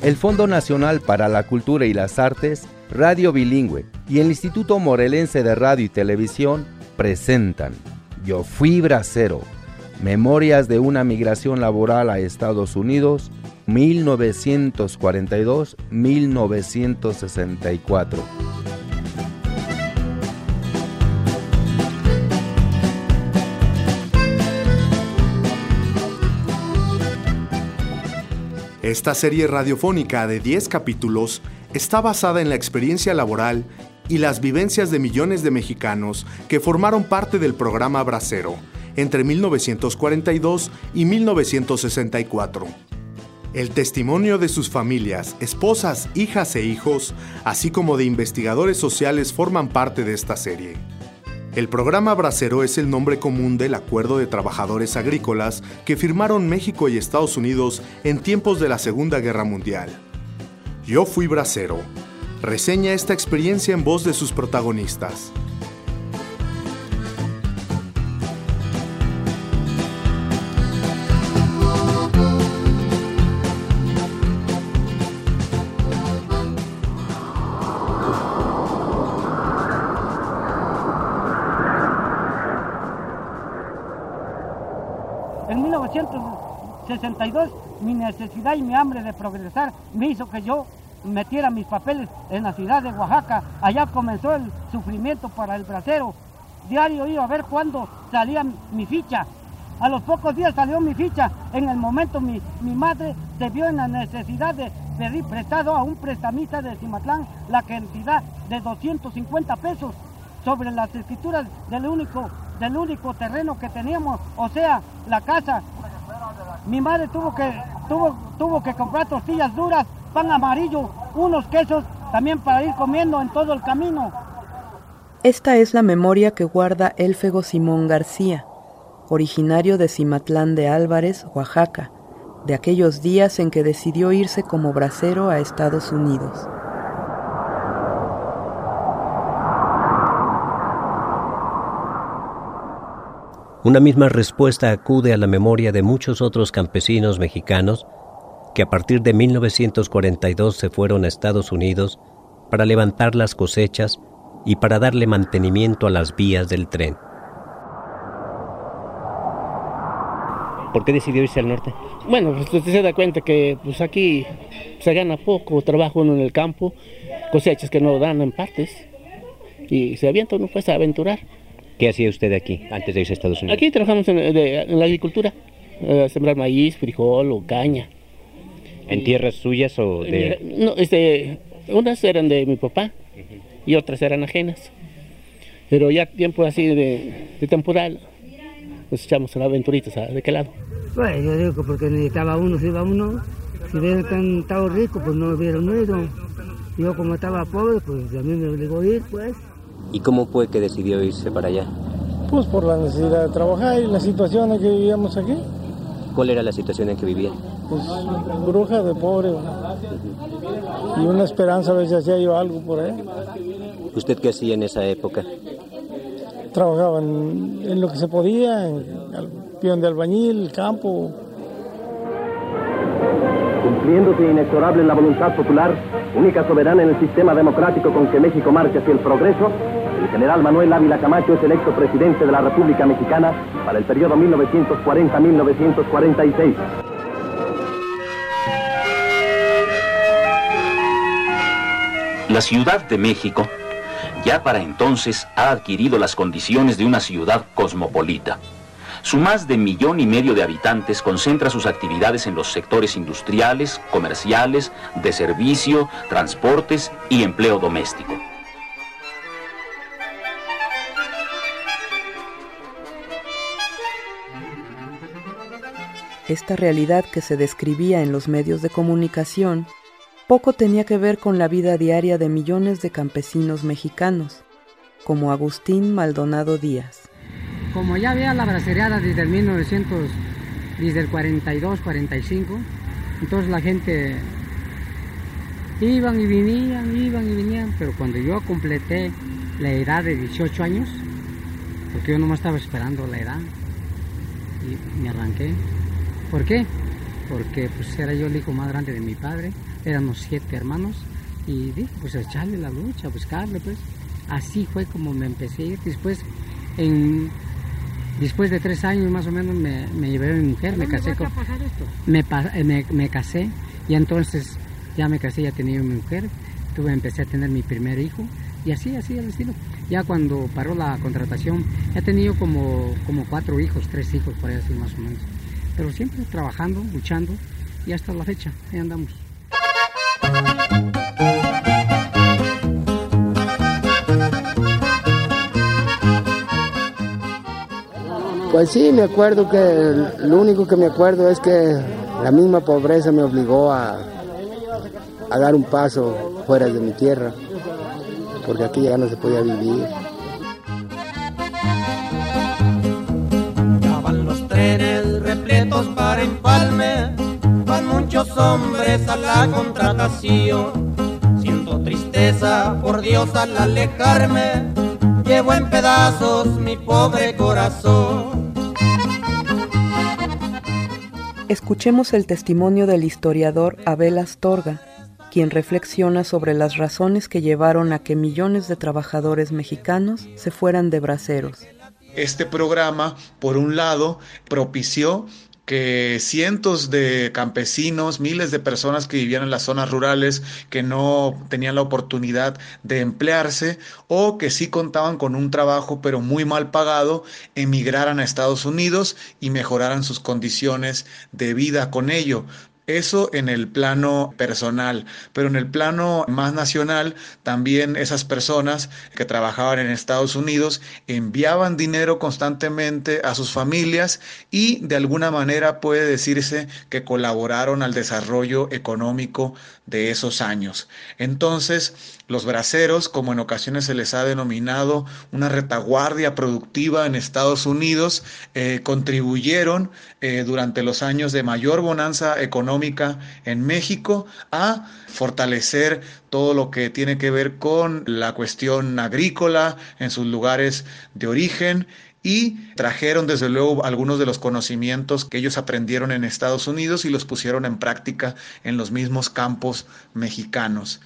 el Fondo Nacional para la Cultura y las Artes, Radio Bilingüe y el Instituto Morelense de Radio y Televisión presentan Yo fui bracero, Memorias de una migración laboral a Estados Unidos, 1942-1964. Esta serie radiofónica de 10 capítulos está basada en la experiencia laboral y las vivencias de millones de mexicanos que formaron parte del programa Bracero entre 1942 y 1964. El testimonio de sus familias, esposas, hijas e hijos, así como de investigadores sociales forman parte de esta serie. El programa Bracero es el nombre común del Acuerdo de Trabajadores Agrícolas que firmaron México y Estados Unidos en tiempos de la Segunda Guerra Mundial. Yo fui bracero. Reseña esta experiencia en voz de sus protagonistas. En 1962, mi necesidad y mi hambre de progresar me hizo que yo metiera mis papeles en la ciudad de Oaxaca. Allá comenzó el sufrimiento para el bracero. Diario iba a ver cuándo salía mi ficha. A los pocos días salió mi ficha. En el momento mi madre se vio en la necesidad de pedir prestado a un prestamista de Cimatlán la cantidad de 250 pesos sobre las escrituras del único terreno que teníamos, o sea, la casa. Mi madre tuvo que comprar tortillas duras, pan amarillo, unos quesos también para ir comiendo en todo el camino. Esta es la memoria que guarda Élfego Simón García, originario de Cimatlán de Álvarez, Oaxaca, de aquellos días en que decidió irse como bracero a Estados Unidos. Una misma respuesta acude a la memoria de muchos otros campesinos mexicanos que a partir de 1942 se fueron a Estados Unidos para levantar las cosechas y para darle mantenimiento a las vías del tren. ¿Por qué decidió irse al norte? Bueno, pues usted se da cuenta que pues aquí se gana poco, trabaja uno en el campo, cosechas que no dan en partes y se avienta uno pues a aventurar. ¿Qué hacía usted aquí antes de irse a Estados Unidos? Aquí trabajamos en la agricultura, sembrar maíz, frijol o caña. ¿En tierras suyas o de...? No, unas eran de mi papá y otras eran ajenas. Pero ya tiempo así de temporal, nos echamos a las aventuritas, ¿de qué lado? Bueno, yo digo que porque necesitaba uno, si iba uno, si hubieran estado rico, pues no hubieran ido. Yo como estaba pobre, pues a mí me obligó a ir, pues. ¿Y cómo fue que decidió irse para allá? Pues por la necesidad de trabajar y la situación en que vivíamos aquí. ¿Cuál era la situación en que vivían? Pues bruja de pobre. Y una esperanza a ver si hacía yo algo por ahí. ¿Usted qué hacía en esa época? Trabajaba en lo que se podía, en el peón de albañil, el campo. Cumpliéndose inexorable la voluntad popular, única soberana en el sistema democrático con que México marcha hacia el progreso, el general Manuel Ávila Camacho es electo presidente de la República Mexicana para el periodo 1940-1946. La Ciudad de México ya para entonces ha adquirido las condiciones de una ciudad cosmopolita. Su más de 1,5 millones de habitantes concentra sus actividades en los sectores industriales, comerciales, de servicio, transportes y empleo doméstico. Esta realidad que se describía en los medios de comunicación poco tenía que ver con la vida diaria de millones de campesinos mexicanos, como Agustín Maldonado Díaz. Como ya había la bracereada desde el 42, 45, entonces la gente iban y venían, pero cuando yo completé la edad de 18 años, porque yo nomás estaba esperando la edad, y me arranqué. ¿Por qué? Porque pues era yo el hijo más grande de mi padre, éramos 7 hermanos, y dije, pues echarle la lucha, buscarle, pues. Así fue como me empecé a ir. Después de 3 años más o menos me llevé a mi mujer, me casé con... Me casé, y entonces ya me casé, ya tenía mi mujer, empecé a tener mi primer hijo, y así al estilo. Ya cuando paró la contratación, ya he tenido como 4 hijos, 3 hijos, por ahí así más o menos. Pero siempre trabajando, luchando, y hasta la fecha, ahí andamos. Pues sí, me acuerdo que lo único que me acuerdo es que la misma pobreza me obligó a dar un paso fuera de mi tierra, porque aquí ya no se podía vivir. Ya van los trenes repletos para Empalme, van muchos hombres a la contratación. Siento tristeza, por Dios, al alejarme, llevo en pedazos mi pobre corazón. Escuchemos el testimonio del historiador Abel Astorga, quien reflexiona sobre las razones que llevaron a que millones de trabajadores mexicanos se fueran de braceros. Este programa, por un lado, propició que cientos de campesinos, miles de personas que vivían en las zonas rurales, que no tenían la oportunidad de emplearse o que sí contaban con un trabajo pero muy mal pagado, emigraran a Estados Unidos y mejoraran sus condiciones de vida con ello. Eso en el plano personal, pero en el plano más nacional, también esas personas que trabajaban en Estados Unidos enviaban dinero constantemente a sus familias y de alguna manera puede decirse que colaboraron al desarrollo económico de esos años. Entonces, los braceros, como en ocasiones se les ha denominado una retaguardia productiva en Estados Unidos, contribuyeron durante los años de mayor bonanza económica en México a fortalecer todo lo que tiene que ver con la cuestión agrícola en sus lugares de origen y trajeron desde luego algunos de los conocimientos que ellos aprendieron en Estados Unidos y los pusieron en práctica en los mismos campos mexicanos.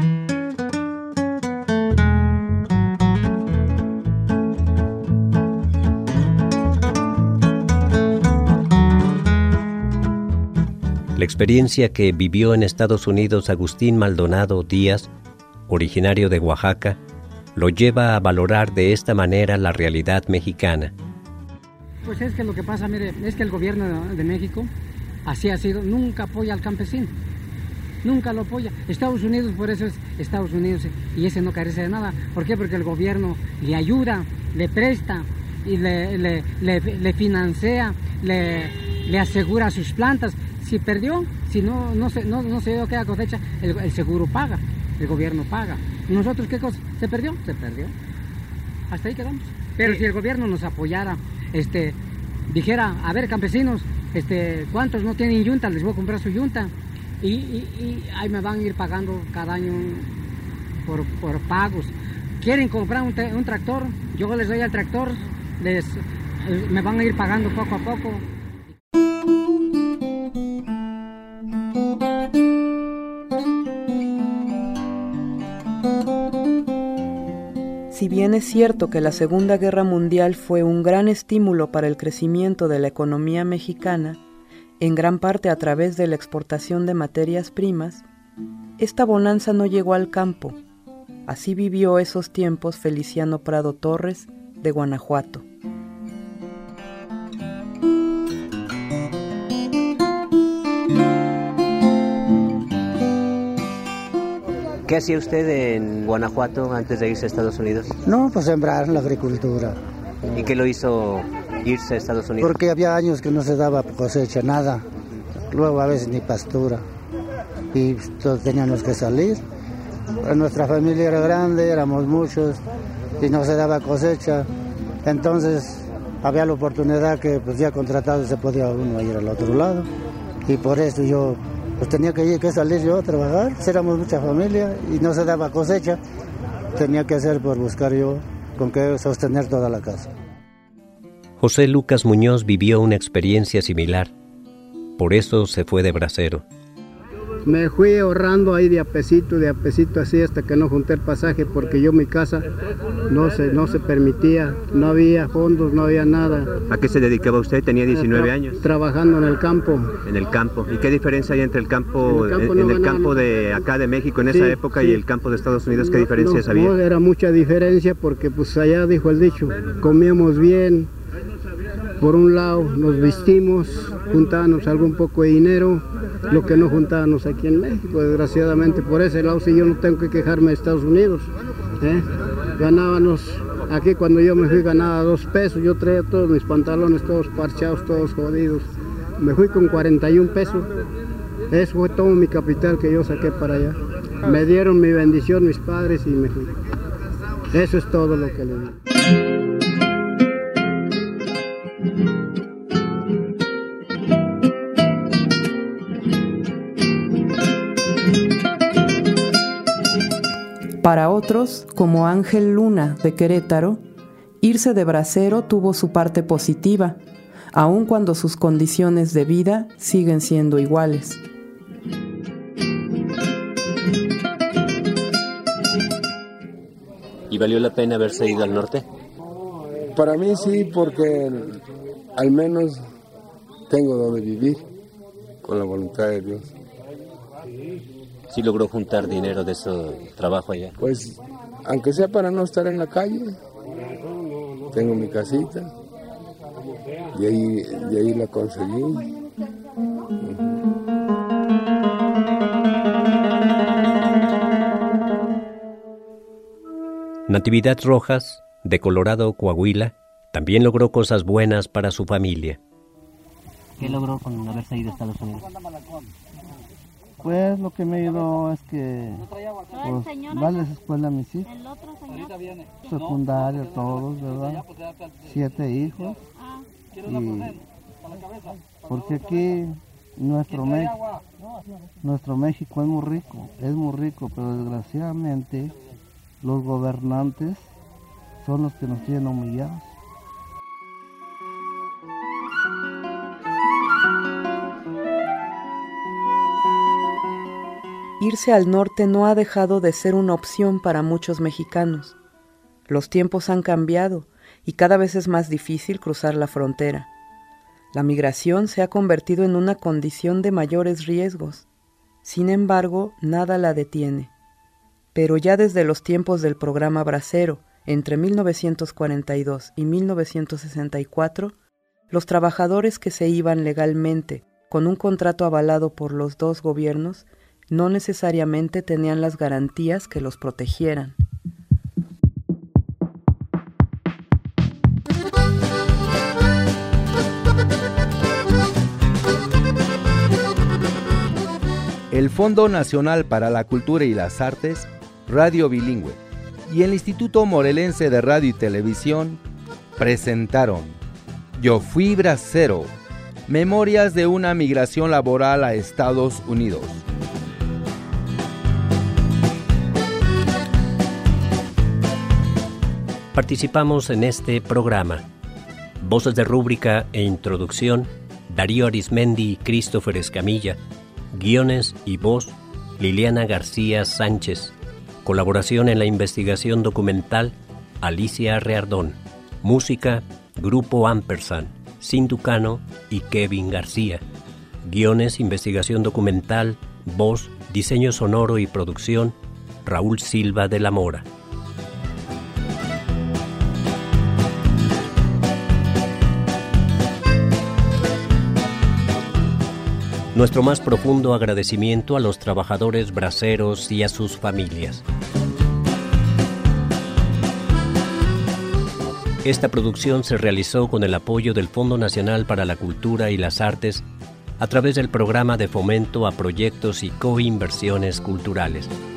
La experiencia que vivió en Estados Unidos Agustín Maldonado Díaz, originario de Oaxaca, lo lleva a valorar de esta manera la realidad mexicana. Pues es que lo que pasa, mire, es que el gobierno de México, así ha sido, nunca apoya al campesino, nunca lo apoya. Estados Unidos, por eso es Estados Unidos, y ese no carece de nada. ¿Por qué? Porque el gobierno le ayuda, le presta, y le financia, le asegura sus plantas. Si perdió, si no se dio aquella cosecha, el seguro paga, el gobierno paga. ¿Nosotros qué cosa? ¿Se perdió? Se perdió. Hasta ahí quedamos. Pero si el gobierno nos apoyara, dijera, a ver, campesinos, ¿cuántos no tienen yunta? Les voy a comprar su yunta. Y ahí me van a ir pagando cada año por pagos. ¿Quieren comprar un tractor? Yo les doy al tractor, me van a ir pagando poco a poco. Si bien es cierto que la Segunda Guerra Mundial fue un gran estímulo para el crecimiento de la economía mexicana, en gran parte a través de la exportación de materias primas, esta bonanza no llegó al campo. Así vivió esos tiempos Feliciano Prado Torres, de Guanajuato. ¿Qué hacía usted en Guanajuato antes de irse a Estados Unidos? No, pues sembrar la agricultura. ¿Y qué lo hizo irse a Estados Unidos? Porque había años que no se daba cosecha, nada. Luego a veces ni pastura. Y todos teníamos que salir. Nuestra familia era grande, éramos muchos y no se daba cosecha. Entonces había la oportunidad que pues ya contratado se podía uno ir al otro lado. Y por eso yo pues tenía que salir yo a trabajar. Éramos mucha familia y no se daba cosecha. Tenía que hacer por buscar yo con qué sostener toda la casa. José Lucas Muñoz vivió una experiencia similar. Por eso se fue de bracero. Me fui ahorrando ahí de a pesito así hasta que no junté el pasaje, porque yo mi casa no se permitía, no había fondos, no había nada. ¿A qué se dedicaba usted? Tenía 19 años. Trabajando en el campo. En el campo. ¿Y qué diferencia hay entre el campo, en el campo de acá de México en esa época y el campo de Estados Unidos? ¿Qué diferencias había? No, era mucha diferencia porque pues allá, dijo el dicho, comíamos bien. Por un lado nos vestimos, juntábamos algún poco de dinero, lo que no juntábamos aquí en México, desgraciadamente. Por ese lado sí yo no tengo que quejarme de Estados Unidos. Ganábamos, aquí cuando yo me fui ganaba 2 pesos, yo traía todos mis pantalones todos parchados, todos jodidos. Me fui con 41 pesos, eso fue todo mi capital que yo saqué para allá. Me dieron mi bendición mis padres y me fui. Eso es todo lo que le digo. Para otros, como Ángel Luna de Querétaro, irse de bracero tuvo su parte positiva, aun cuando sus condiciones de vida siguen siendo iguales. ¿Y valió la pena haberse ido al norte? Para mí sí, porque al menos tengo donde vivir, con la voluntad de Dios. ¿Sí logró juntar dinero de ese trabajo allá? Pues, aunque sea para no estar en la calle, tengo mi casita, de ahí la conseguí. Natividad Rojas, de Colorado, Coahuila, también logró cosas buenas para su familia. ¿Qué logró con haberse ido a Estados Unidos? Pues lo que me ayudó es que pues, darles escuela a mis hijos, secundaria, todos, ¿verdad? 7 hijos. Y porque aquí nuestro México es muy rico, pero desgraciadamente los gobernantes son los que nos tienen humillados. Irse al norte no ha dejado de ser una opción para muchos mexicanos. Los tiempos han cambiado y cada vez es más difícil cruzar la frontera. La migración se ha convertido en una condición de mayores riesgos. Sin embargo, nada la detiene. Pero ya desde los tiempos del programa Bracero, entre 1942 y 1964, los trabajadores que se iban legalmente con un contrato avalado por los 2 gobiernos no necesariamente tenían las garantías que los protegieran. El Fondo Nacional para la Cultura y las Artes, Radio Bilingüe, y el Instituto Morelense de Radio y Televisión presentaron Yo fui bracero, memorias de una migración laboral a Estados Unidos. Participamos en este programa. Voces de rúbrica e introducción, Darío Arismendi y Christopher Escamilla. Guiones y voz, Liliana García Sánchez. Colaboración en la investigación documental, Alicia Reardón. Música, Grupo Ampersand, Sinducano y Kevin García. Guiones, investigación documental, voz, diseño sonoro y producción, Raúl Silva de la Mora. Nuestro más profundo agradecimiento a los trabajadores braceros y a sus familias. Esta producción se realizó con el apoyo del Fondo Nacional para la Cultura y las Artes a través del Programa de Fomento a Proyectos y Coinversiones Culturales.